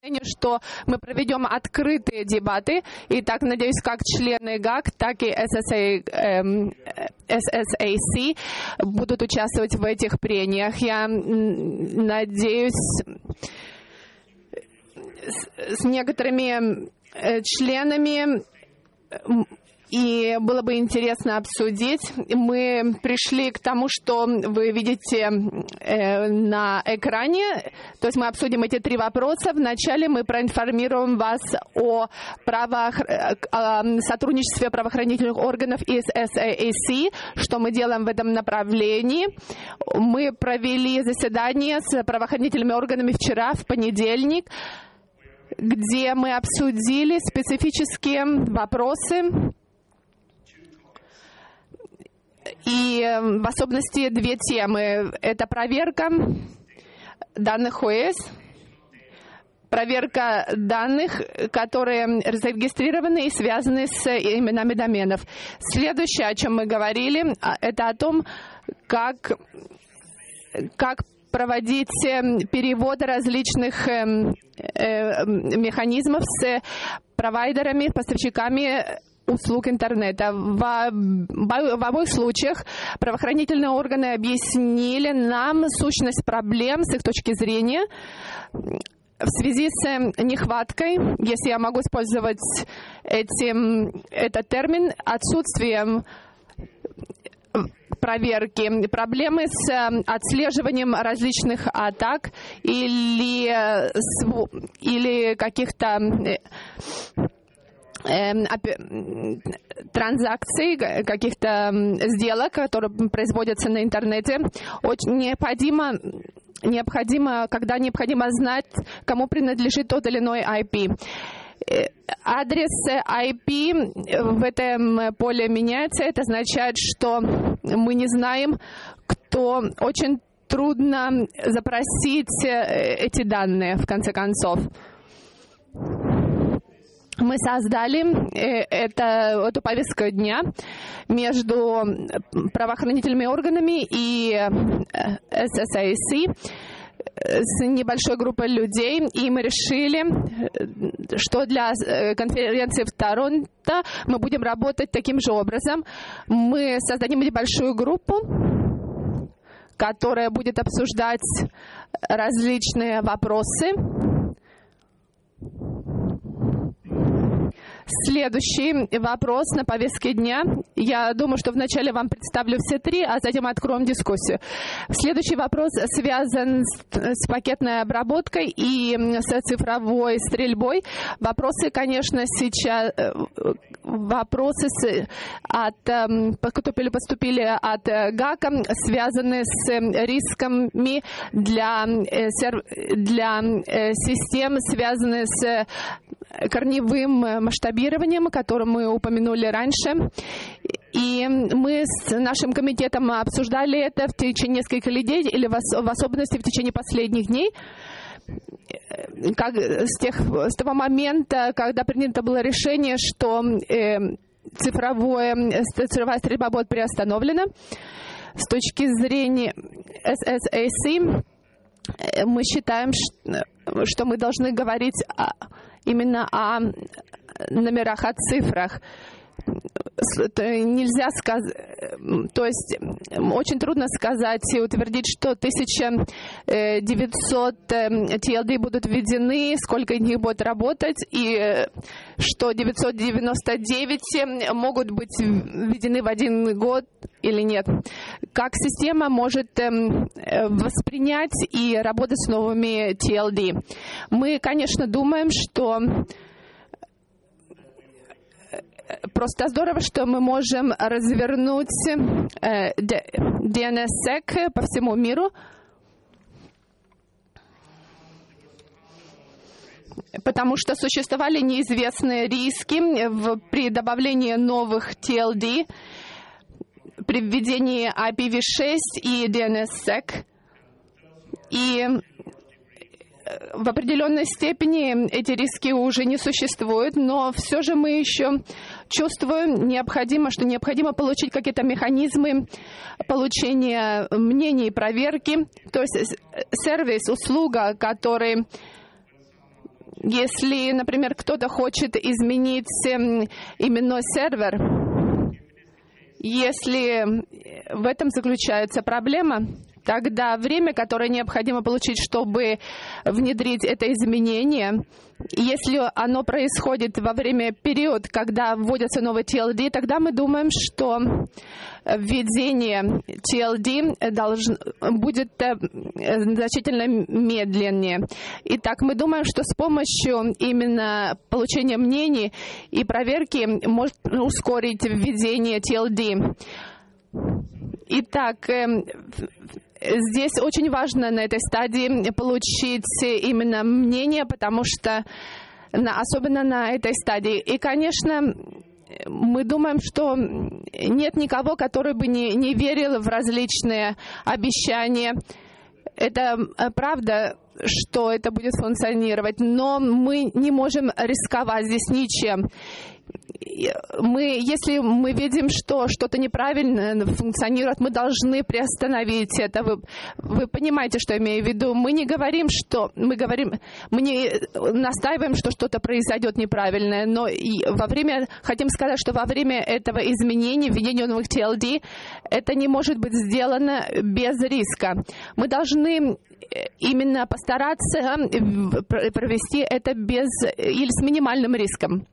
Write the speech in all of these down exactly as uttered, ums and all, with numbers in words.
что мы проведем открытые дебаты, и так, надеюсь, как члены ГАК, так и эс эс эй, эм, эс эс эй си будут участвовать в этих прениях. Я надеюсь, с, с некоторыми членами, и было бы интересно обсудить. Мы пришли к тому, что вы видите э, на экране. То есть мы обсудим эти три вопроса. Вначале мы проинформируем вас о, правоох... о сотрудничестве правоохранительных органов и эс эс эй си, что мы делаем в этом направлении. Мы провели заседание с правоохранительными органами вчера, в понедельник, где мы обсудили специфические вопросы, и в особенности две темы. Это проверка данных о эс, проверка данных, которые зарегистрированы и связаны с именами доменов. Следующее, о чем мы говорили, это о том, как, как проводить перевод различных э, э, механизмов с провайдерами, поставщиками услуг интернета. В, в обоих случаях правоохранительные органы объяснили нам сущность проблем с их точки зрения в связи с нехваткой, если я могу использовать этим, этот термин, отсутствием проверки, проблемы с отслеживанием различных атак или, или каких-то транзакций, каких-то сделок, которые производятся на интернете. Очень необходимо, необходимо, когда необходимо знать, кому принадлежит тот или иной ай пи. Адрес ай пи в этом поле меняется. Это означает, что мы не знаем, кто. Очень трудно запросить эти данные, в конце концов. Мы создали это, эту повестку дня между правоохранительными органами и эс эс эй си с небольшой группой людей, и мы решили, что для конференции в Торонто мы будем работать таким же образом. Мы создадим небольшую группу, которая будет обсуждать различные вопросы. Следующий вопрос на повестке дня. Я думаю, что вначале вам представлю все три, а затем откроем дискуссию. Следующий вопрос связан с, с пакетной обработкой и с цифровой стрельбой. Вопросы, конечно, сейчас вопросы с, от, которые поступили от ГАКа, связаны с рисками для, для систем, связанных с корневым масштабированием, о котором мы упомянули раньше. И мы с нашим комитетом обсуждали это в течение нескольких недель, или в особенности в течение последних дней. Как, с, тех, с того момента, когда принято было решение, что э, цифровое, цифровая стрельба будет приостановлена, с точки зрения эс эс эй си, мы считаем, что мы должны говорить о, именно о номерах, о цифрах. Нельзя сказать, то есть очень трудно сказать и утвердить, что тысяча девятьсот ти эл ди будут введены, сколько из них будет работать, и что девятьсот девяносто девять могут быть введены в один год или нет. Как система может воспринять и работать с новыми ти эл ди? Мы, конечно, думаем, что просто здорово, что мы можем развернуть ди эн эс-сек по всему миру, потому что существовали неизвестные риски в, при добавлении новых ти эл ди, при введении ай пи ви шесть и ди эн эс-сек. И в определенной степени эти риски уже не существуют, но все же мы еще чувствуем, необходимо, что необходимо получить какие-то механизмы получения мнений и проверки. То есть сервис, услуга, который Если, например, кто-то хочет изменить именной сервер, если в этом заключается проблема, тогда время, которое необходимо получить, чтобы внедрить это изменение, если оно происходит во время период, когда вводится новый ти эл ди, тогда мы думаем, что введение ти эл ди должен, будет значительно медленнее. Итак, мы думаем, что с помощью именно получения мнений и проверки может ускорить введение ти эл ди. Итак, здесь очень важно на этой стадии получить именно мнение, потому что на, особенно на этой стадии. И, конечно, мы думаем, что нет никого, который бы не, не верил в различные обещания. Это правда, что это будет функционировать, но мы не можем рисковать здесь ничем. Мы, если мы видим, что что-то неправильно функционирует, мы должны приостановить это. Вы, вы понимаете, что я имею в виду? Мы не говорим, что мы говорим, мы не настаиваем, что что-то произойдет неправильное, но и во время, хотим сказать, что во время этого изменения, введения новых ти эл ди, это не может быть сделано без риска. Мы должны именно постараться провести это без или с минимальным риском.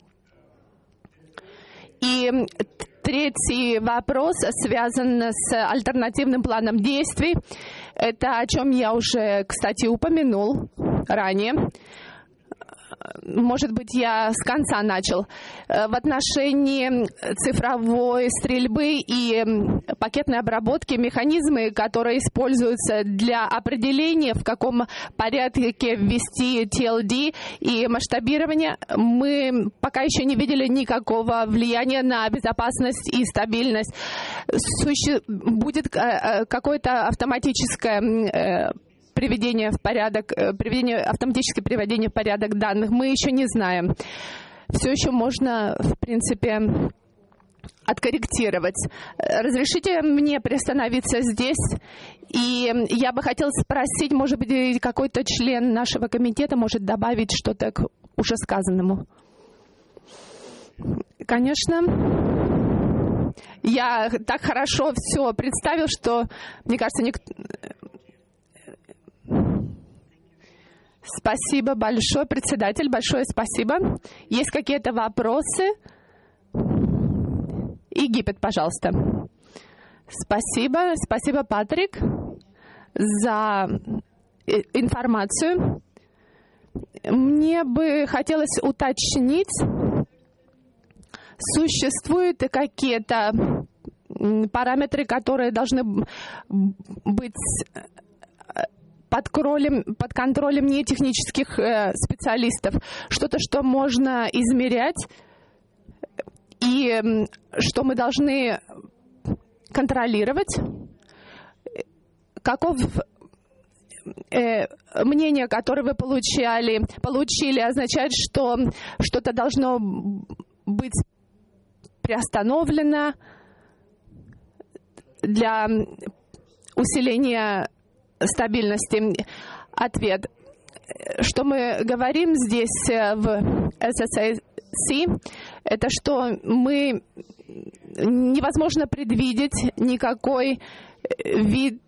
И третий вопрос связан с альтернативным планом действий. Это о чем я уже, кстати, упомянул ранее. Может быть, я с конца начал. В отношении цифровой стрельбы и пакетной обработки механизмы, которые используются для определения, в каком порядке ввести ти эл ди и масштабирование, мы пока еще не видели никакого влияния на безопасность и стабильность. Суще... Будет какое-то автоматическое приведение в порядок, приведение, автоматическое приведение в порядок данных, мы еще не знаем. Все еще можно, в принципе, откорректировать. Разрешите мне приостановиться здесь? И я бы хотела спросить, может быть, какой-то член нашего комитета может добавить что-то к уже сказанному? Конечно. Я так хорошо все представил, что, мне кажется, никто... Спасибо большое, председатель, большое спасибо. Есть какие-то вопросы? Египет, пожалуйста. Спасибо, спасибо, Патрик, за информацию. Мне бы хотелось уточнить, существуют какие-то параметры, которые должны быть под контролем, под контролем нетехнических э, специалистов, что-то, что можно измерять и э, что мы должны контролировать. Каков э, мнение, которое вы получали, получили, означает, что что-то должно быть приостановлено для усиления стабильности. Ответ. Что мы говорим здесь в эс эс эй си, это что мы невозможно предвидеть никакой вид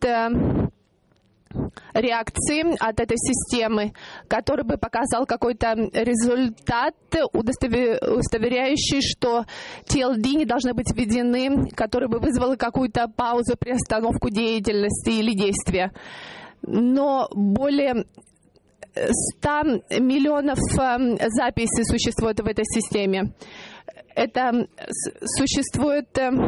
реакции от этой системы, который бы показал какой-то результат, удостоверяющий, что ти эл ди не должны быть введены, который бы вызвал какую-то паузу, приостановку деятельности или действия. Но более ста миллионов записей существует в этой системе. Это существует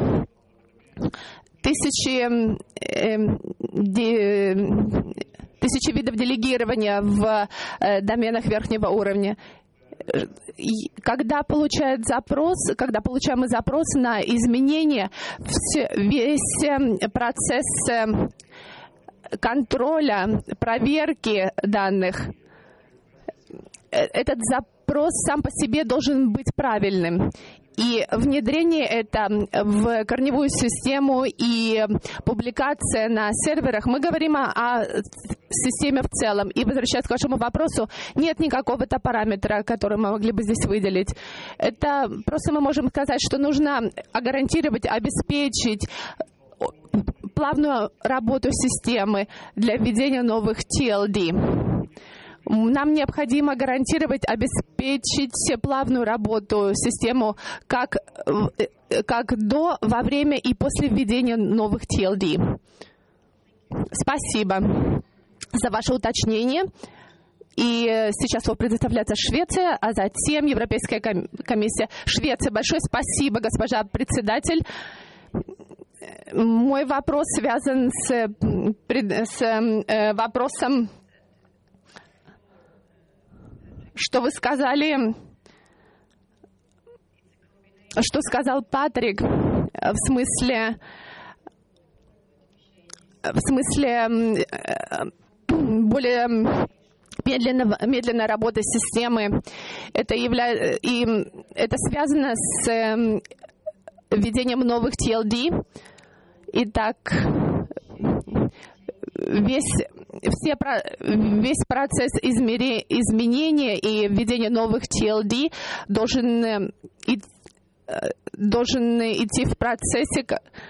Тысячи, э, де, тысячи видов делегирования в э, доменах верхнего уровня. Когда получает запрос, когда получаем запрос на изменение, все, весь процесс контроля, проверки данных, этот запрос сам по себе должен быть правильным. И внедрение это в корневую систему и публикация на серверах, мы говорим о системе в целом. И возвращаясь к вашему вопросу, нет никакого-то параметра, который мы могли бы здесь выделить. Это просто мы можем сказать, что нужно гарантировать, обеспечить плавную работу системы для введения новых ти эл ди. Нам необходимо гарантировать, обеспечить плавную работу систему как, как до, во время и после введения новых ти эл ди. Спасибо за ваше уточнение. И сейчас слово предоставляется Швеция, а затем Европейская комиссия. Швеция, большое спасибо, госпожа председатель. Мой вопрос связан с, с э, вопросом, что вы сказали, что сказал Патрик, в смысле, в смысле более медленно, медленная работа системы. Это явля... и это связано с введением новых ти эл ди. Итак, весь, все, весь процесс измери, изменения и введения новых ти эл ди должен, и, должен идти в процессе.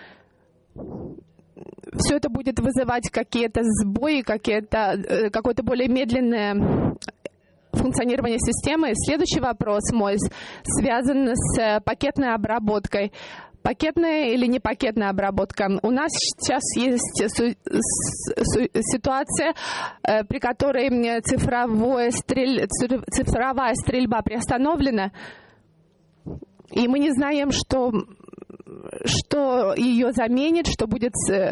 Все это будет вызывать какие-то сбои, какие-то, какое-то более медленное функционирование системы. Следующий вопрос мой связан с пакетной обработкой. Пакетная или не пакетная обработка? У нас сейчас есть ситуация, при которой цифровое стрель... цифровая стрельба приостановлена, и мы не знаем, что, что ее заменит, что будет,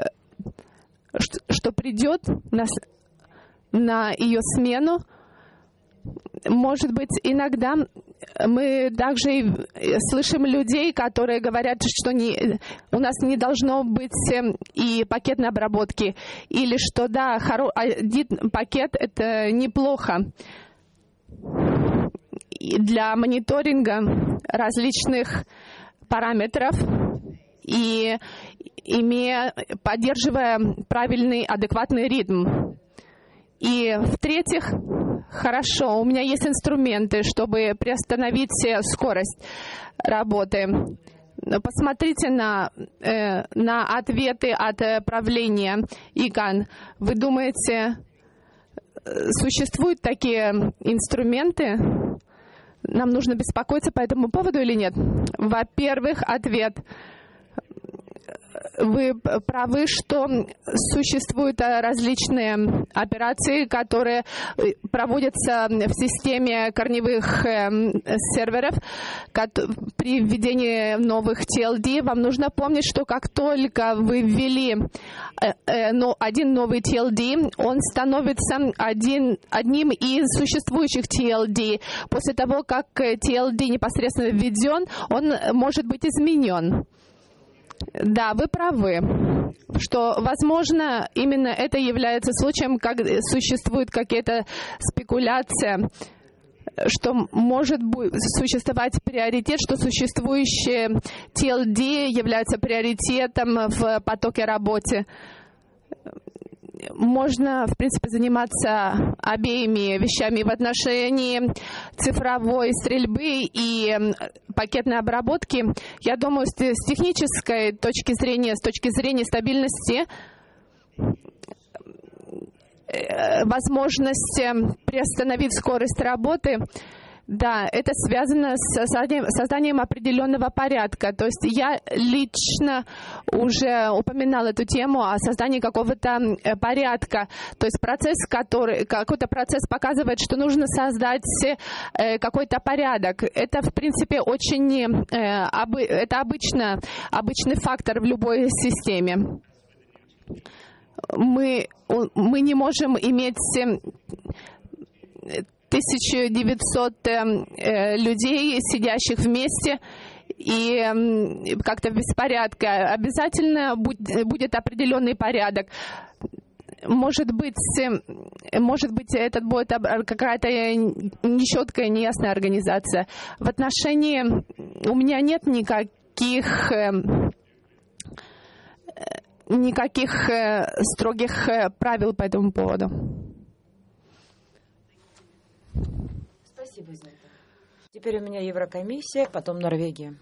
что придет на, на ее смену. Может быть, иногда мы также слышим людей, которые говорят, что не, у нас не должно быть и пакетной обработки, или что да, хоро, один пакет — это неплохо для мониторинга различных параметров и имея, поддерживая правильный, адекватный ритм. И в-третьих, хорошо, у меня есть инструменты, чтобы приостановить скорость работы. Посмотрите на, э, на ответы от правления ИКАНН. Вы думаете, существуют такие инструменты? Нам нужно беспокоиться по этому поводу или нет? Во-первых, ответ. Вы правы, что существуют различные операции, которые проводятся в системе корневых серверов. При введении новых ти эл ди вам нужно помнить, что как только вы ввели один новый ти эл ди, он становится один, одним из существующих ти эл ди. После того, как ти эл ди непосредственно введен, он может быть изменен. Да, вы правы, что, возможно, именно это является случаем, как существует какая-то спекуляция, что может существовать приоритет, что существующие ти эл ди являются приоритетом в потоке работы. Можно, в принципе, заниматься обеими вещами в отношении цифровой стрельбы и пакетной обработки. Я думаю, с технической точки зрения, с точки зрения стабильности, возможность приостановить скорость работы, да, это связано с созданием, созданием определенного порядка. То есть я лично уже упоминала эту тему о создании какого-то порядка. То есть процесс, который, какой-то процесс показывает, что нужно создать какой-то порядок. Это, в принципе, очень это обычно, обычный фактор в любой системе. Мы, мы не можем иметь тысяча девятьсот э, людей, сидящих вместе, и э, как-то в беспорядке. Обязательно будет, будет определенный порядок. Может быть, может быть, это будет какая-то нечеткая, неясная организация. В отношении у меня нет никаких... Э, никаких э, строгих э, правил по этому поводу. Спасибо за это. Теперь у меня Еврокомиссия, потом Норвегия.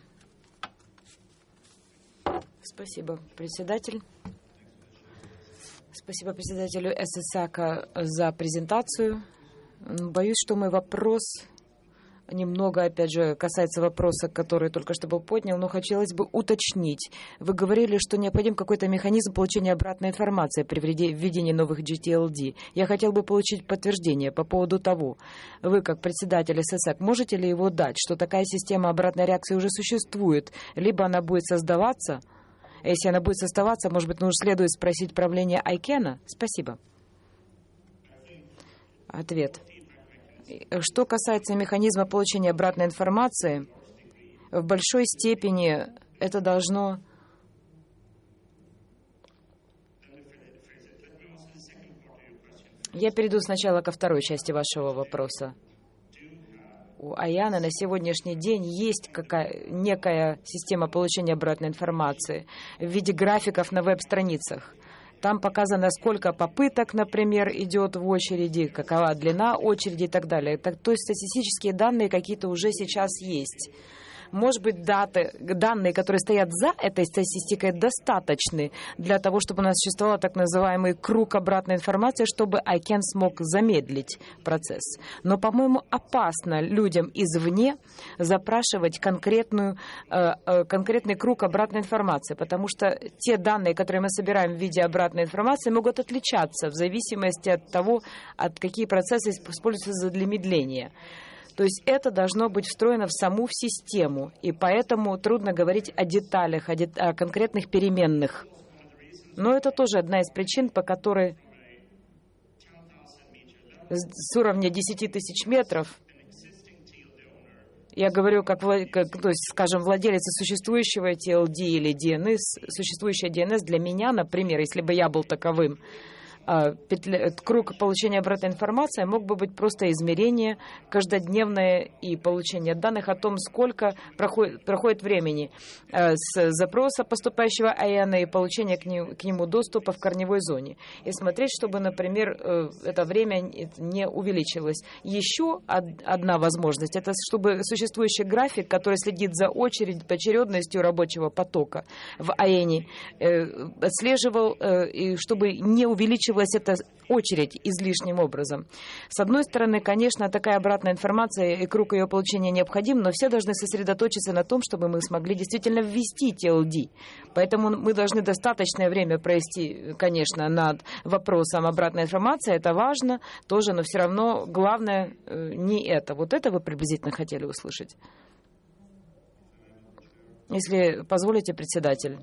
Спасибо, председатель. Спасибо председателю ССАКа за презентацию. Боюсь, что мой вопрос немного, опять же, касается вопроса, который только что был поднял, но хотелось бы уточнить. Вы говорили, что необходим какой-то механизм получения обратной информации при введении новых джи ти эл ди. Я хотел бы получить подтверждение по поводу того, вы, как председатель ССАК, можете ли его дать, что такая система обратной реакции уже существует, либо она будет создаваться? Если она будет оставаться, может быть, нужно следует спросить правление айкена? Спасибо. Ответ. Что касается механизма получения обратной информации, в большой степени это должно... Я перейду сначала ко второй части вашего вопроса. У АЯНа на сегодняшний день есть какая, некая система получения обратной информации в виде графиков на веб-страницах. Там показано, сколько попыток, например, идет в очереди, какова длина очереди и так далее. Так, то есть статистические данные какие-то уже сейчас есть. Может быть, даты, данные, которые стоят за этой статистикой, достаточны для того, чтобы у нас существовал так называемый круг обратной информации, чтобы айкен смог замедлить процесс. Но, по-моему, опасно людям извне запрашивать конкретную, э, конкретный круг обратной информации, потому что те данные, которые мы собираем в виде обратной информации, могут отличаться в зависимости от того, от какие процессы используются для медления. То есть это должно быть встроено в саму в систему, и поэтому трудно говорить о деталях, о, дет... о конкретных переменных. Но это тоже одна из причин, по которой с уровня десяти тысяч метров, я говорю, как, как то есть, скажем, владелец существующего ти эл ди или ди эн эс, существующая ди эн эс для меня, например, если бы я был таковым, Петля, круг получения обратной информации мог бы быть просто измерение каждодневное и получение данных о том, сколько проходит, проходит времени с запроса поступающего айена и получения к нему, к нему доступа в корневой зоне. И смотреть, чтобы, например, это время не увеличилось. Еще одна возможность, это чтобы существующий график, который следит за очередью, очередностью рабочего потока в айене, отслеживал, и чтобы не увеличивалось эта очередь излишним образом. С одной стороны, конечно, такая обратная информация и круг ее получения необходим, но все должны сосредоточиться на том, чтобы мы смогли действительно ввести ти эл ди. Поэтому мы должны достаточное время провести, конечно, над вопросом обратной информации. Это важно тоже, но все равно главное не это. Вот это вы приблизительно хотели услышать. Если позволите, председатель.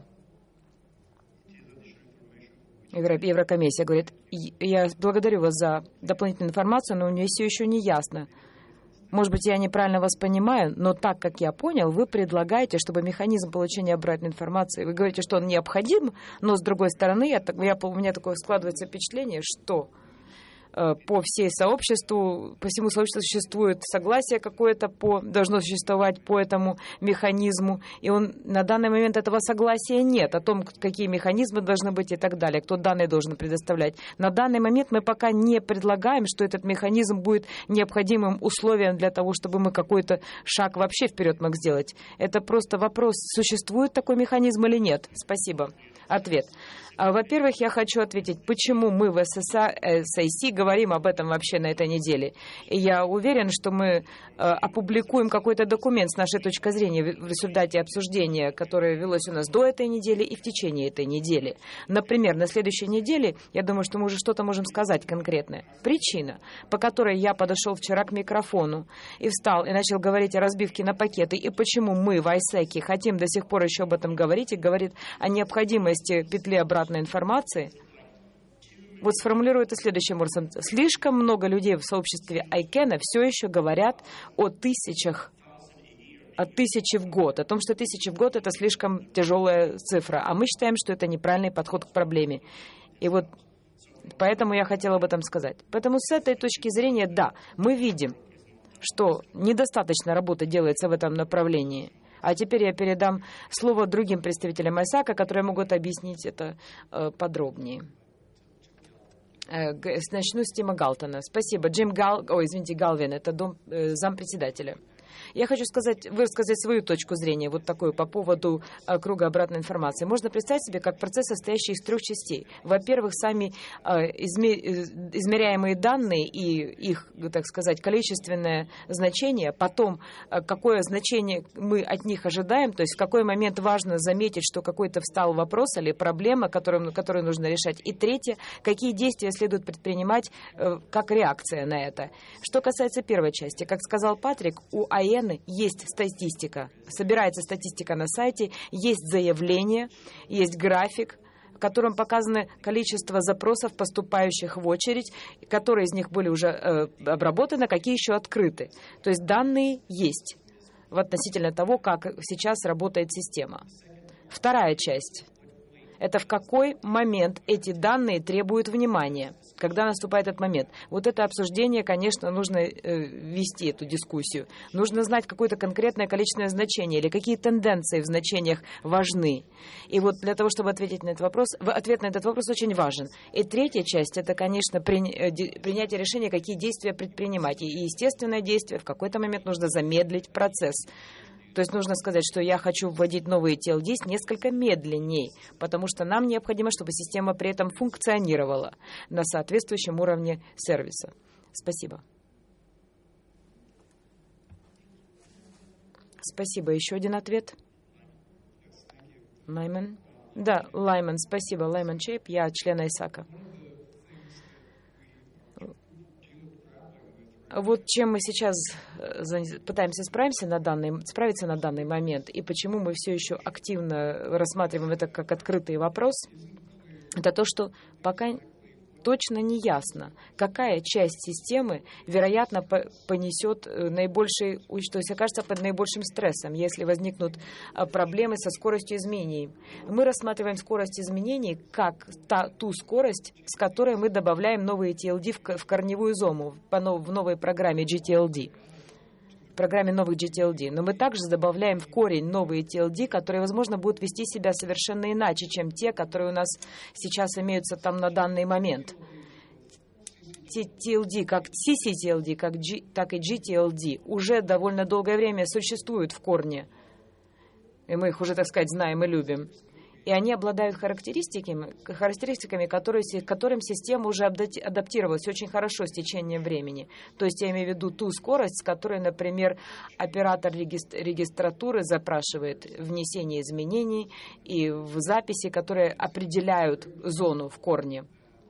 Еврокомиссия говорит, я благодарю вас за дополнительную информацию, но мне все еще не ясно. Может быть, я неправильно вас понимаю, но так, как я понял, вы предлагаете, чтобы механизм получения обратной информации, вы говорите, что он необходим, но с другой стороны, я, я, у меня такое складывается впечатление, что по всей сообществу, по всему сообществу существует согласие какое-то, по, должно существовать по этому механизму, и он, на данный момент этого согласия нет, о том, какие механизмы должны быть и так далее, кто данные должен предоставлять. На данный момент мы пока не предлагаем, что этот механизм будет необходимым условием для того, чтобы мы какой-то шаг вообще вперед мог сделать. Это просто вопрос, существует такой механизм или нет. Спасибо. Ответ. Во-первых, я хочу ответить, почему мы в эс эс ай си говорим об этом вообще на этой неделе. И я уверен, что мы э, опубликуем какой-то документ с нашей точки зрения в результате обсуждения, которое велось у нас до этой недели и в течение этой недели. Например, на следующей неделе, я думаю, что мы уже что-то можем сказать конкретное. Причина, по которой я подошел вчера к микрофону и встал и начал говорить о разбивке на пакеты, и почему мы в айсеке хотим до сих пор еще об этом говорить и говорит о необходимости петли обратной информации, вот сформулирую это следующим образом. Слишком много людей в сообществе айкена все еще говорят о тысячах, о тысяче в год, о том, что тысячи в год это слишком тяжелая цифра, а мы считаем, что это неправильный подход к проблеме. И вот поэтому я хотела об этом сказать. Поэтому с этой точки зрения, да, мы видим, что недостаточно работы делается в этом направлении. А теперь я передам слово другим представителям АСАКа, которые могут объяснить это э, подробнее. Э, начну с Тима Галтона. Спасибо. Джим Гал... Ой, извините, Галвин, это дом, э, зампредседателя. Я хочу сказать, высказать свою точку зрения, вот такую, по поводу а, круга обратной информации. Можно представить себе как процесс, состоящий из трех частей. Во-первых, сами а, изме, измеряемые данные и их, так сказать, количественное значение. Потом, а, какое значение мы от них ожидаем, то есть в какой момент важно заметить, что какой-то встал вопрос или проблема, которую, которую нужно решать. И третье, какие действия следует предпринимать а, как реакция на это. Что касается первой части, как сказал Патрик, у АЭН есть статистика, собирается статистика на сайте, есть заявление, есть график, в котором показано количество запросов, поступающих в очередь, которые из них были уже э, обработаны, какие еще открыты. То есть данные есть относительно того, как сейчас работает система. Вторая часть. Это в какой момент эти данные требуют внимания, когда наступает этот момент. Вот это обсуждение, конечно, нужно э, вести эту дискуссию. Нужно знать какое-то конкретное количественное значение или какие тенденции в значениях важны. И вот для того, чтобы ответить на этот вопрос, ответ на этот вопрос очень важен. И третья часть, это, конечно, при, э, принятие решения, какие действия предпринимать. И естественное действие, в какой-то момент нужно замедлить процесс. То есть нужно сказать, что я хочу вводить новые ти эл ди несколько медленней, потому что нам необходимо, чтобы система при этом функционировала на соответствующем уровне сервиса. Спасибо. Спасибо. Еще один ответ. Лайман. Да, Лайман, спасибо. Лайман Чейп, я член АСАКа. Вот чем мы сейчас пытаемся справиться на данный, справиться на данный момент, и почему мы все еще активно рассматриваем это как открытый вопрос, это то, что пока точно не ясно, какая часть системы, вероятно, понесет наибольший, то есть окажется под наибольшим стрессом, если возникнут проблемы со скоростью изменений. Мы рассматриваем скорость изменений как та, ту скорость, с которой мы добавляем новые ти эл ди в, в корневую зону в новой программе джи ти эл ди. программе новых джи ти эл ди. Но мы также добавляем в корень новые ти эл ди, которые, возможно, будут вести себя совершенно иначе, чем те, которые у нас сейчас имеются там на данный момент. ти эл ди, как си си ти эл ди, как G, так и джи ти эл ди, уже довольно долгое время существуют в корне. И мы их уже, так сказать, знаем и любим. И они обладают характеристиками, характеристиками которые, к которым система уже адаптировалась очень хорошо с течением времени. То есть я имею в виду ту скорость, с которой, например, оператор регистратуры запрашивает внесение изменений и в записи, которые определяют зону в корне.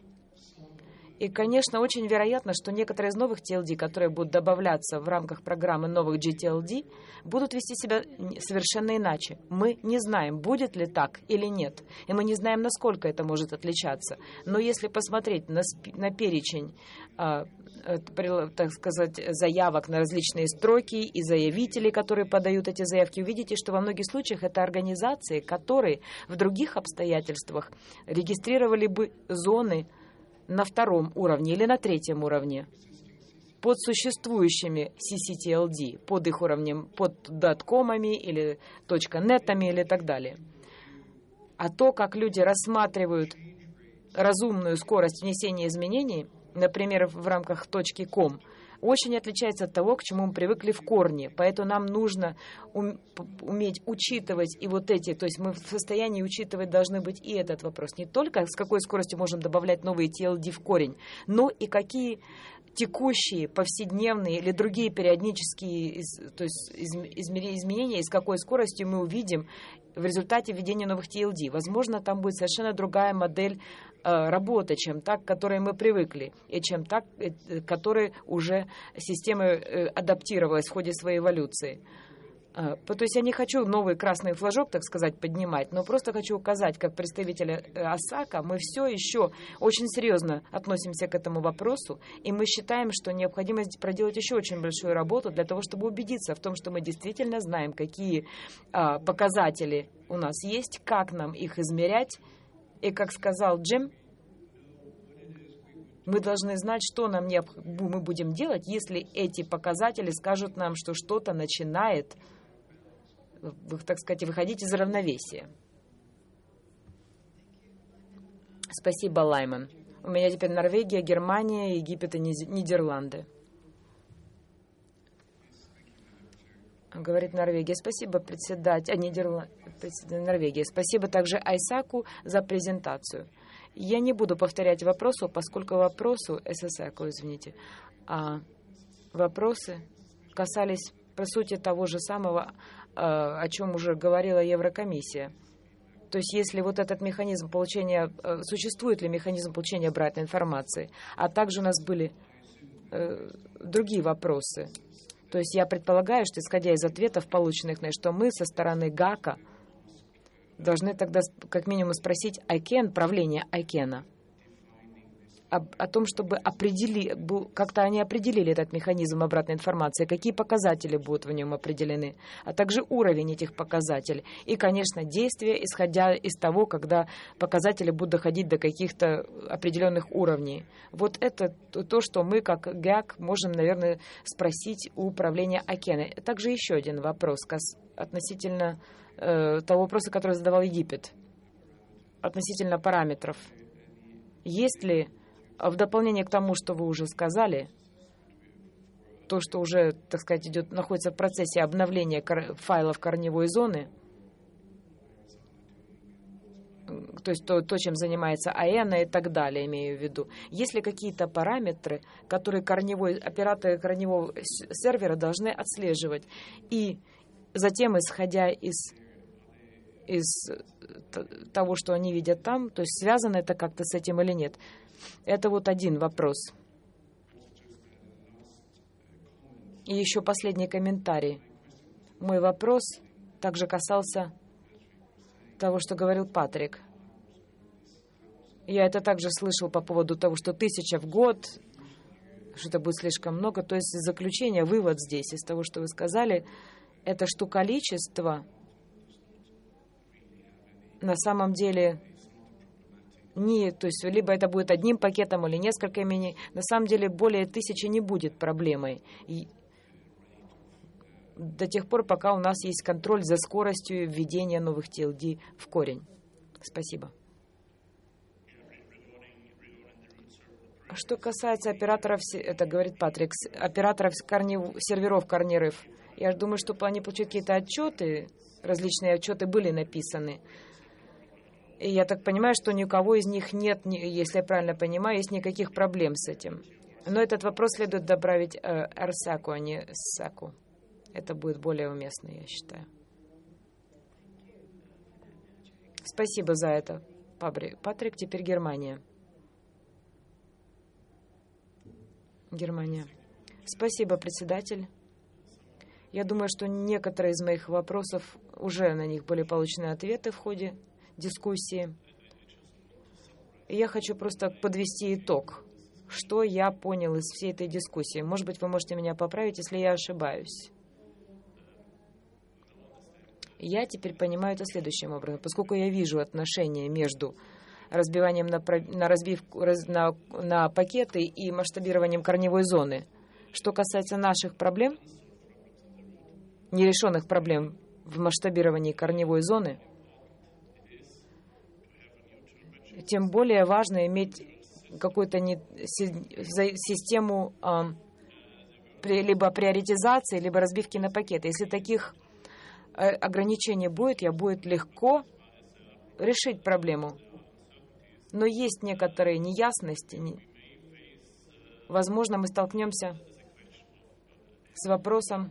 И, конечно, очень вероятно, что некоторые из новых ти эл ди, которые будут добавляться в рамках программы новых джи ти эл ди, будут вести себя совершенно иначе. Мы не знаем, будет ли так или нет. И мы не знаем, насколько это может отличаться. Но если посмотреть на, на перечень, э, э, так сказать, заявок на различные строки и заявителей, которые подают эти заявки, увидите, что во многих случаях это организации, которые в других обстоятельствах регистрировали бы зоны на втором уровне или на третьем уровне, под существующими си си ти эл ди, под их уровнем, под доткомами или .нетами или так далее. А то, как люди рассматривают разумную скорость внесения изменений, например, в рамках точки ком, очень отличается от того, к чему мы привыкли в корне. Поэтому нам нужно уметь учитывать и вот эти, то есть мы в состоянии учитывать должны быть и этот вопрос. Не только с какой скоростью можем добавлять новые ти эл ди в корень, но и какие текущие, повседневные или другие периодические, то есть изменения, и с какой скоростью мы увидим в результате введения новых ти эл ди. Возможно, там будет совершенно другая модель работы, чем та, к которой мы привыкли, и чем та, к которой уже система адаптировалась в ходе своей эволюции. То есть я не хочу новый красный флажок, так сказать, поднимать, но просто хочу указать, как представители АСАКа, мы все еще очень серьезно относимся к этому вопросу, и мы считаем, что необходимо проделать еще очень большую работу для того, чтобы убедиться в том, что мы действительно знаем, какие а, показатели у нас есть, как нам их измерять, и, как сказал Джим, мы должны знать, что нам необ... мы будем делать, если эти показатели скажут нам, что что-то начинает вы, так сказать, выходить из равновесия. Спасибо, Лайман. У меня теперь Норвегия, Германия, Египет и Нидерланды. Говорит Норвегия. Спасибо, председатель. А, Нидерланд... Норвегия. Спасибо также Айсаку за презентацию. Я не буду повторять вопросы, поскольку вопросу ССАКу, извините, а вопросы касались, по сути, того же самого, о чем уже говорила Еврокомиссия. То есть, если вот этот механизм получения, существует ли механизм получения обратной информации, а также у нас были э, другие вопросы. То есть, я предполагаю, что, исходя из ответов, полученных, что мы со стороны ГАКа должны тогда как минимум спросить Айкен, правление Айкена, о, о том, чтобы определи, как-то они определили этот механизм обратной информации, какие показатели будут в нем определены, а также уровень этих показателей. И, конечно, действия, исходя из того, когда показатели будут доходить до каких-то определенных уровней. Вот это то, что мы, как ГАК, можем, наверное, спросить у управления Айкена. Также еще один вопрос относительно э, того вопроса, который задавал Египет, относительно параметров. Есть ли в дополнение к тому, что вы уже сказали, то, что уже, так сказать, идет, находится в процессе обновления кор- файлов корневой зоны, то есть то, то, чем занимается АЭНа и так далее, имею в виду. Есть ли какие-то параметры, которые корневой, операторы корневого сервера должны отслеживать? И затем, исходя из, из того, что они видят там, то есть связано это как-то с этим или нет? Это вот один вопрос. И еще последний комментарий. Мой вопрос также касался того, что говорил Патрик. Я это также слышал по поводу того, что тысяча в год, что это будет слишком много. То есть заключение, вывод здесь из того, что вы сказали, это что количество на самом деле не, то есть либо это будет одним пакетом или несколькими, на самом деле более тысячи не будет проблемой. И до тех пор, пока у нас есть контроль за скоростью введения новых ти эл ди в корень. Спасибо. Что касается операторов, это говорит Патрик, операторов корнев, серверов корнеров, я думаю, что они получают какие-то отчеты, различные отчеты были написаны. И я так понимаю, что ни у кого из них нет, если я правильно понимаю, есть никаких проблем с этим. Но этот вопрос следует добавить э, Арсаку, а не Саку. Это будет более уместно, я считаю. Спасибо за это, Патрик. Теперь Германия. Германия. Спасибо, председатель. Я думаю, что некоторые из моих вопросов, уже на них были получены ответы в ходе дискуссии. И я хочу просто подвести итог, что я понял из всей этой дискуссии. Может быть, вы можете меня поправить, если я ошибаюсь. Я теперь понимаю это следующим образом. Поскольку я вижу отношения между разбиванием на, на, разбивку, на, на пакеты и масштабированием корневой зоны. Что касается наших проблем, нерешенных проблем в масштабировании корневой зоны, тем более важно иметь какую-то не, систему а, при, либо приоритизации, либо разбивки на пакеты. Если таких а, ограничений будет, я будет легко решить проблему. Но есть некоторые неясности. Возможно, мы столкнемся с вопросом,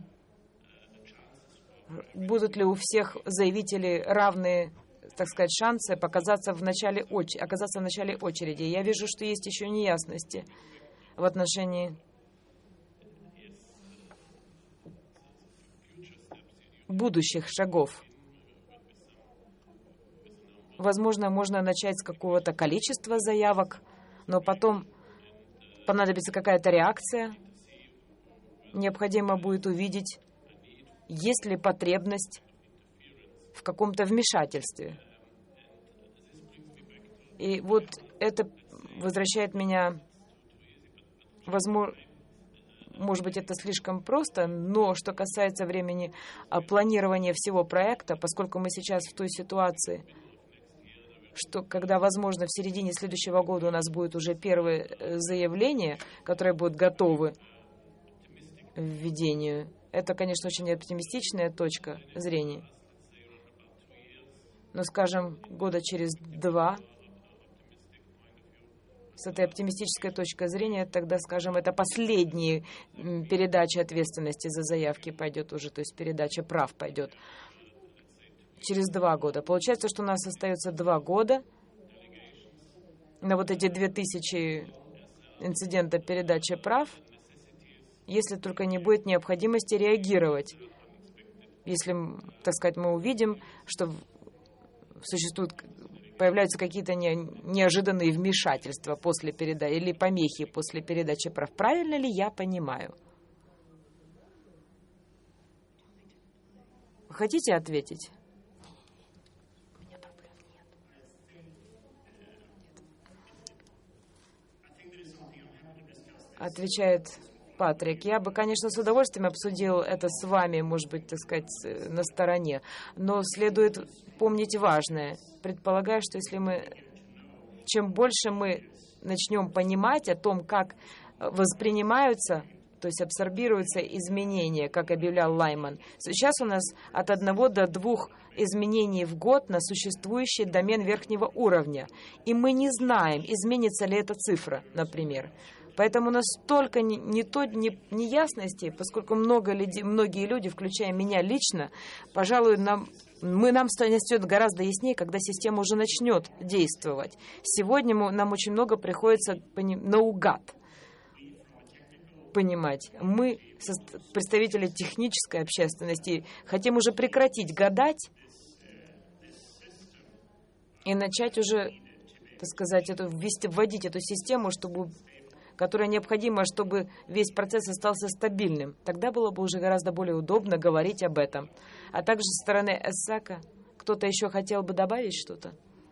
будут ли у всех заявителей равные, так сказать, шансы показаться в начале оч... оказаться в начале очереди. Я вижу, что есть еще неясности в отношении будущих шагов. Возможно, можно начать с какого-то количества заявок, но потом понадобится какая-то реакция. Необходимо будет увидеть, есть ли потребность в каком-то вмешательстве. И вот это возвращает меня, возможно, может быть, это слишком просто, но что касается времени планирования всего проекта, поскольку мы сейчас в той ситуации, что когда, возможно, в середине следующего года у нас будет уже первые заявления, которые будут готовы к введению, это, конечно, очень оптимистичная точка зрения. Но, скажем, года через два, с этой оптимистической точки зрения, тогда, скажем, это последняя передача ответственности за заявки пойдет уже, то есть передача прав пойдет через два года. Получается, что у нас остается два года на вот эти две тысячи инцидентов передачи прав, если только не будет необходимости реагировать. Если, так сказать, мы увидим, что существуют, появляются какие-то не, неожиданные вмешательства после передачи или помехи после передачи прав. Правильно ли я понимаю? Хотите ответить? Отвечает Патрик. Я бы, конечно, с удовольствием обсудил это с вами, может быть, так сказать, на стороне. Но следует помнить важное. Предполагаю, что если мы... Чем больше мы начнем понимать о том, как воспринимаются, то есть абсорбируются изменения, как объявлял Лайман. Сейчас у нас от одного до двух изменений в год на существующий домен верхнего уровня. И мы не знаем, изменится ли эта цифра, например. Поэтому у нас столько не, не то, не, неясностей, поскольку много людей, многие люди, включая меня лично, пожалуй, нам, мы, нам станет гораздо яснее, когда система уже начнет действовать. Сегодня мы, нам очень много приходится пони, наугад понимать. Мы, представители технической общественности, хотим уже прекратить гадать и начать уже, так сказать, эту, ввести, вводить эту систему, чтобы... которая необходима, чтобы весь процесс остался стабильным. Тогда было бы уже гораздо более удобно говорить об этом. А также со стороны ЭССАКа кто-то еще хотел бы добавить что-то?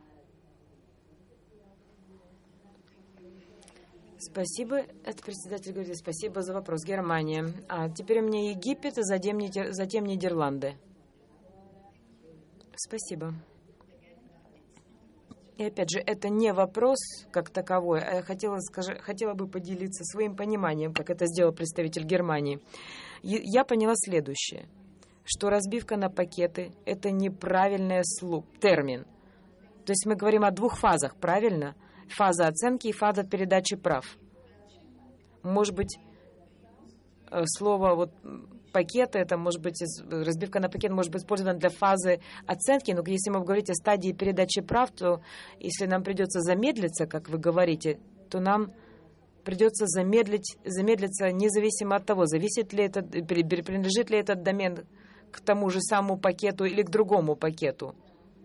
Спасибо, это председатель говорит, спасибо за вопрос. Германия. А теперь у меня Египет, а затем, затем Нидерланды. Спасибо. И опять же, это не вопрос как таковой, а я хотела, скажи, хотела бы поделиться своим пониманием, как это сделал представитель Германии. Я поняла следующее, что разбивка на пакеты – это неправильный слуг, термин. То есть мы говорим о двух фазах, правильно? Фаза оценки и фаза передачи прав. Может быть, слово вот пакеты, это может быть, разбивка на пакет может быть использована для фазы оценки, но если мы говорим о стадии передачи прав, то если нам придется замедлиться, как вы говорите, то нам придется замедлить, замедлиться независимо от того, зависит ли это, принадлежит ли этот домен к тому же самому пакету или к другому пакету.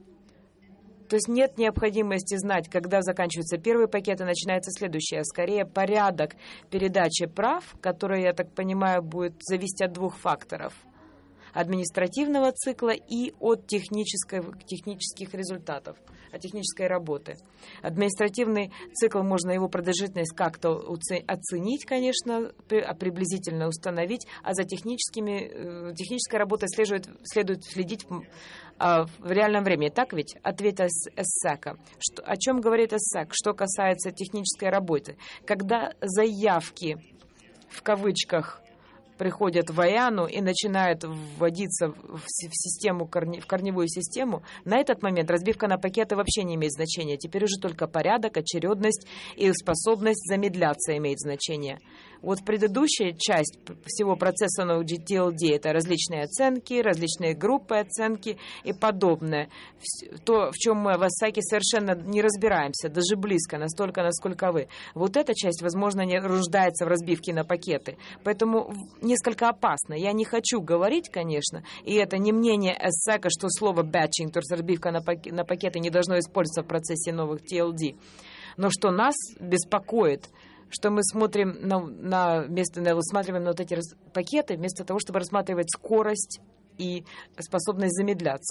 То есть нет необходимости знать, когда заканчивается первый пакет и начинается следующий, а скорее порядок передачи прав, который, я так понимаю, будет зависеть от двух факторов. Административного цикла и от технической, технических результатов, от технической работы. Административный цикл, можно его продолжительность как-то оценить, конечно, приблизительно установить, а за техническими, технической работой следует, следует следить в, в реальном времени. Так ведь? Ответ ЭССАКа. Что, о чем говорит ЭССАК, что касается технической работы? Когда заявки, в кавычках, приходят в АЯНу и начинают вводиться в систему, в корневую систему, на этот момент разбивка на пакеты вообще не имеет значения. Теперь уже только порядок, очередность и способность замедляться имеет значение. Вот предыдущая часть всего процесса на ти эл ди – это различные оценки, различные группы оценки и подобное. То, в чем мы в ЭССАКе совершенно не разбираемся, даже близко, настолько, насколько вы. Вот эта часть, возможно, не нуждается в разбивке на пакеты. Поэтому несколько опасно. Я не хочу говорить, конечно, и это не мнение ЭССАКа, что слово batching, то есть разбивка на пакеты, не должно использоваться в процессе новых ти эл ди. Но что нас беспокоит, что мы смотрим на, на вместо, рассматриваем на вот эти пакеты, вместо того, чтобы рассматривать скорость и способность замедляться.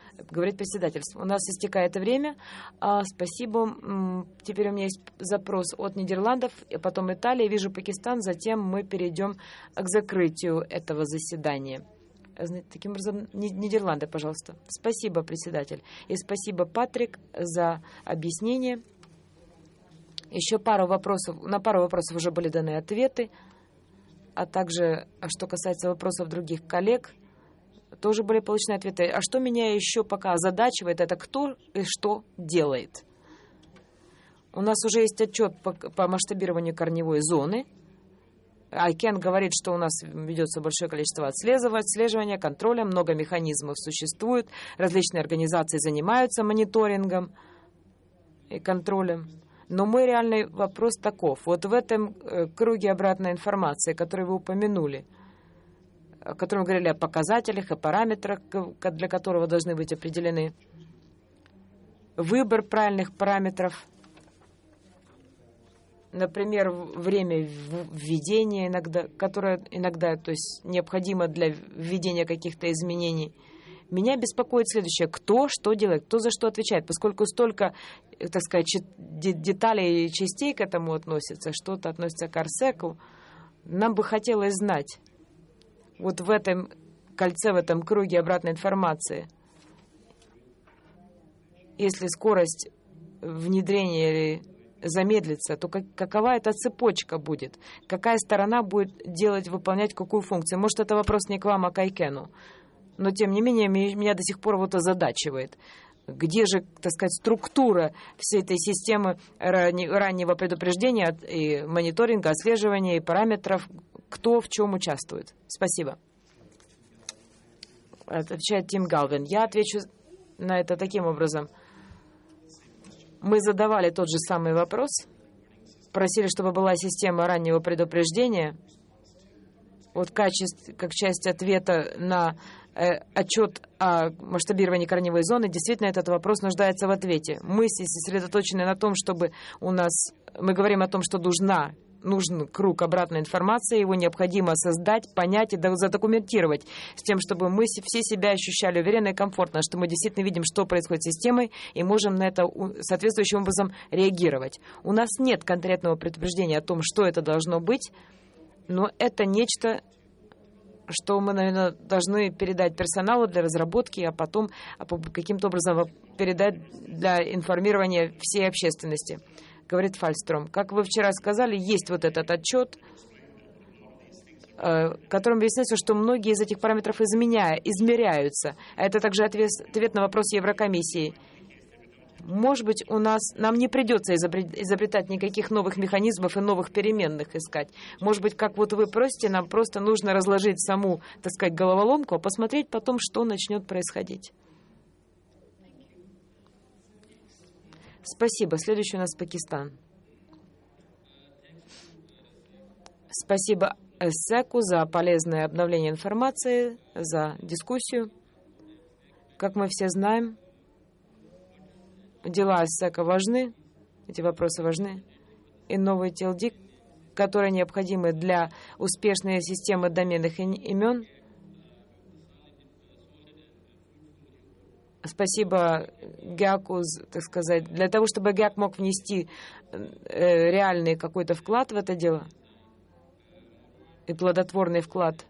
Говорит председательство. У нас истекает время. А, спасибо. Теперь у меня есть запрос от Нидерландов, потом Италия, вижу Пакистан, затем мы перейдем к закрытию этого заседания. Таким образом, Нидерланды, пожалуйста. Спасибо, председатель. И спасибо, Патрик, за объяснение. Еще пару вопросов, на пару вопросов уже были даны ответы, а также, что касается вопросов других коллег, тоже были получены ответы. А что меня еще пока озадачивает, это кто и что делает. У нас уже есть отчет по, по масштабированию корневой зоны. Айкен говорит, что у нас ведется большое количество отслеживания, контроля, много механизмов существует, различные организации занимаются мониторингом и контролем. Но мой реальный вопрос таков. Вот в этом круге обратной информации, который вы упомянули, о котором говорили о показателях и параметрах, для которого должны быть определены выбор правильных параметров, например, время введения, иногда, которое иногда, то есть, необходимо для введения каких-то изменений. Меня беспокоит следующее. Кто что делает, кто за что отвечает, поскольку столько, так сказать, деталей и частей к этому относятся, что-то относится к Арсеку, нам бы хотелось знать, вот в этом кольце, в этом круге обратной информации, если скорость внедрения замедлится, то как, какова эта цепочка будет? Какая сторона будет делать, выполнять какую функцию? Может, это вопрос не к вам, а к Айкену. Но, тем не менее, меня до сих пор вот озадачивает. Где же, так сказать, структура всей этой системы раннего предупреждения и мониторинга, отслеживания и параметров, кто в чем участвует? Спасибо. Отвечает Тим Галвин. Я отвечу на это таким образом. Мы задавали тот же самый вопрос, просили, чтобы была система раннего предупреждения. Вот качеств, как часть ответа на э, отчет о масштабировании корневой зоны, действительно этот вопрос нуждается в ответе. Мы сосредоточены на том, чтобы у нас, мы говорим о том, что нужна, нужен круг обратной информации, его необходимо создать, понять и задокументировать, с тем, чтобы мы все себя ощущали уверенно и комфортно, что мы действительно видим, что происходит с системой, и можем на это соответствующим образом реагировать. У нас нет конкретного предупреждения о том, что это должно быть, но это нечто, что мы, наверное, должны передать персоналу для разработки, а потом каким-то образом передать для информирования всей общественности. Говорит Фальстром. Как вы вчера сказали, есть вот этот отчет, которым объясняется, что многие из этих параметров изменяя, измеряются. Это также ответ, ответ на вопрос Еврокомиссии. Может быть, у нас, нам не придется изобретать никаких новых механизмов и новых переменных искать. Может быть, как вот вы просите, нам просто нужно разложить саму, так сказать, головоломку, а посмотреть потом, что начнет происходить. Спасибо. Следующий у нас Пакистан. Спасибо Эссеку за полезное обновление информации, за дискуссию. Как мы все знаем, дела Эссека важны, эти вопросы важны. И новый ти эл ди, которые необходимы для успешной системы доменных имен. Спасибо ГИАКу, так сказать, для того, чтобы ГИАК мог внести э, реальный какой-то вклад в это дело и плодотворный вклад.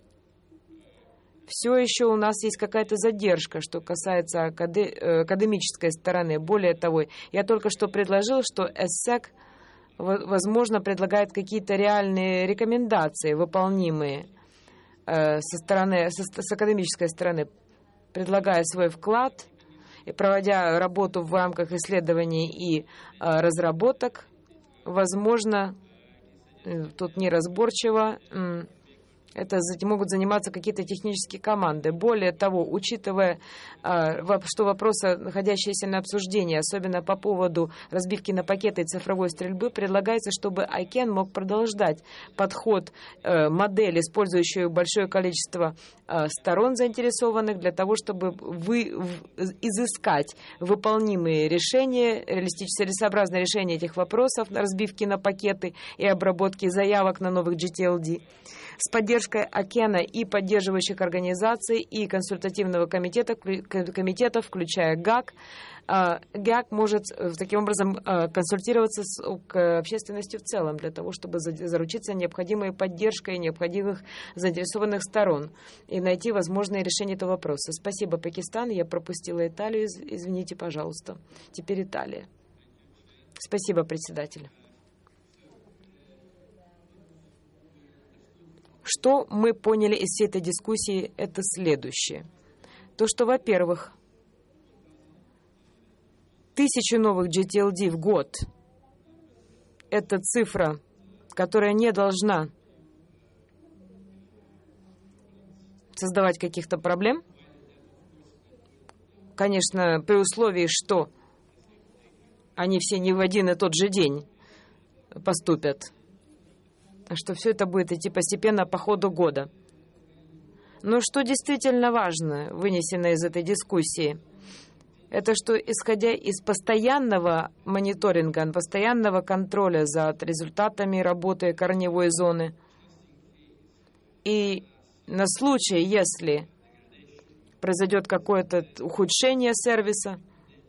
Все еще у нас есть какая-то задержка, что касается академической стороны. Более того, я только что предложил, что Эссек, возможно, предлагает какие-то реальные рекомендации, выполнимые э, со стороны, со, с академической стороны, предлагая свой вклад и проводя работу в рамках исследований и э, разработок. Возможно, э, тут неразборчиво, э, это могут заниматься какие-то технические команды. Более того, учитывая, э, что вопросы, находящиеся на обсуждении, особенно по поводу разбивки на пакеты и цифровой стрельбы, предлагается, чтобы Айкен мог продолжать подход, э, модель, использующую большое количество сторон заинтересованных для того, чтобы вы, в, изыскать выполнимые решения, целесообразные решения этих вопросов, разбивки на пакеты и обработки заявок на новых джи ти эл ди с поддержкой поддержкой Океана и поддерживающих организаций и консультативного комитета, комитета, включая ГАК. ГАК может таким образом консультироваться с общественностью в целом для того, чтобы заручиться необходимой поддержкой необходимых заинтересованных сторон и найти возможные решения этого вопроса. Спасибо, Пакистан. Я пропустила Италию. Извините, пожалуйста. Теперь Италия. Спасибо, председатель. Что мы поняли из всей этой дискуссии, это следующее. То, что, во-первых, тысячу новых джи ти эл ди в год – это цифра, которая не должна создавать каких-то проблем. Конечно, при условии, что они все не в один и тот же день поступят, а что все это будет идти постепенно по ходу года. Но что действительно важно, вынесено из этой дискуссии – это что, исходя из постоянного мониторинга, постоянного контроля за результатами работы корневой зоны, и на случай, если произойдет какое-то ухудшение сервиса,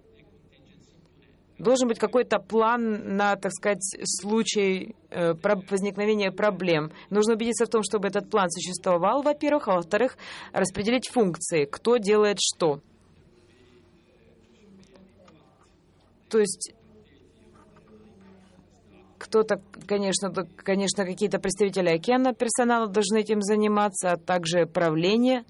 должен быть какой-то план на, так сказать, случай э, возникновения проблем. Нужно убедиться в том, чтобы этот план существовал, во-первых, а во-вторых, распределить функции, кто делает что. То есть кто-то, конечно, конечно, какие-то представители океана персонала должны этим заниматься, а также правление,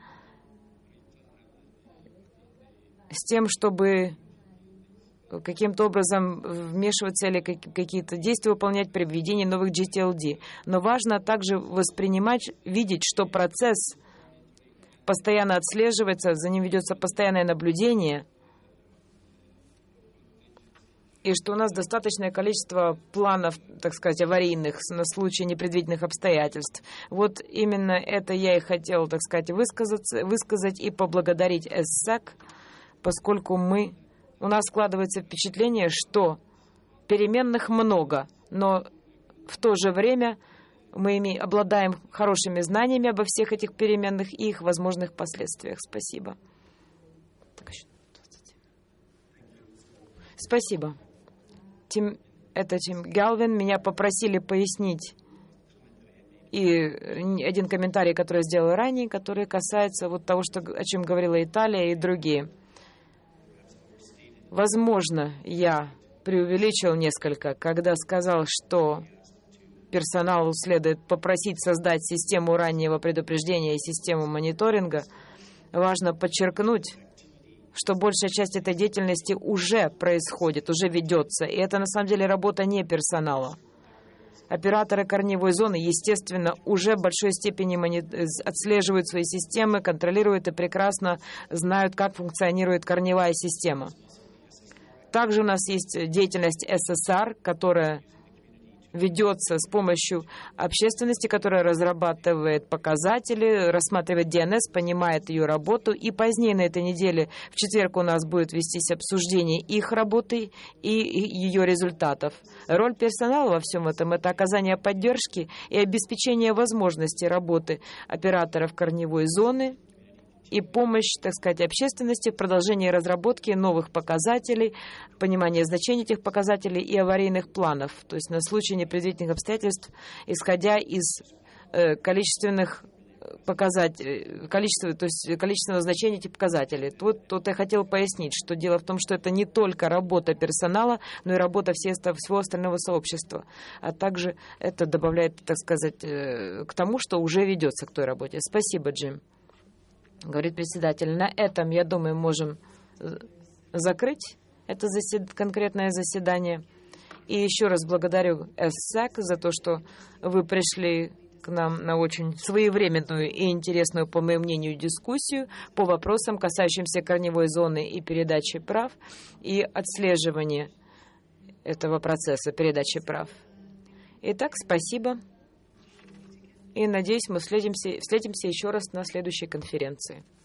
с тем, чтобы каким-то образом вмешиваться или какие-то действия выполнять при введении новых джи ти эл ди. Но важно также воспринимать, видеть, что процесс постоянно отслеживается, за ним ведется постоянное наблюдение, и что у нас достаточное количество планов, так сказать, аварийных на случай непредвиденных обстоятельств. Вот именно это я и хотела, так сказать, высказаться, высказать и поблагодарить эссек, поскольку мы, у нас складывается впечатление, что переменных много, но в то же время мы ими обладаем хорошими знаниями обо всех этих переменных и их возможных последствиях. Спасибо. Спасибо. Тим, это Тим Галвин. Меня попросили пояснить и один комментарий, который я сделала ранее, который касается вот того, что, о чем говорила Италия и другие. Возможно, я преувеличил несколько, когда сказал, что персоналу следует попросить создать систему раннего предупреждения и систему мониторинга. Важно подчеркнуть, что большая часть этой деятельности уже происходит, уже ведется. И это на самом деле работа не персонала. Операторы корневой зоны, естественно, уже в большой степени отслеживают свои системы, контролируют и прекрасно знают, как функционирует корневая система. Также у нас есть деятельность эс эс ар, которая ведется с помощью общественности, которая разрабатывает показатели, рассматривает ди эн эс, понимает ее работу. И позднее на этой неделе, в четверг, у нас будет вестись обсуждение их работы и ее результатов. Роль персонала во всем этом – это оказание поддержки и обеспечение возможности работы операторов корневой зоны и помощь, так сказать, общественности в продолжении разработки новых показателей, понимания значения этих показателей и аварийных планов, то есть на случай непредвиденных обстоятельств, исходя из э, количественных показателей, количества, то есть количественного значения этих показателей. Тут, тут я хотел пояснить, что дело в том, что это не только работа персонала, но и работа всего остального сообщества, а также это добавляет, так сказать, э, к тому, что уже ведется к той работе. Спасибо, Джим. Говорит председатель, на этом, я думаю, можем закрыть это засед... конкретное заседание. И еще раз благодарю эссек за то, что вы пришли к нам на очень своевременную и интересную, по моему мнению, дискуссию по вопросам, касающимся корневой зоны и передачи прав, и отслеживания этого процесса передачи прав. Итак, спасибо. И, надеюсь, мы встретимся, встретимся еще раз на следующей конференции.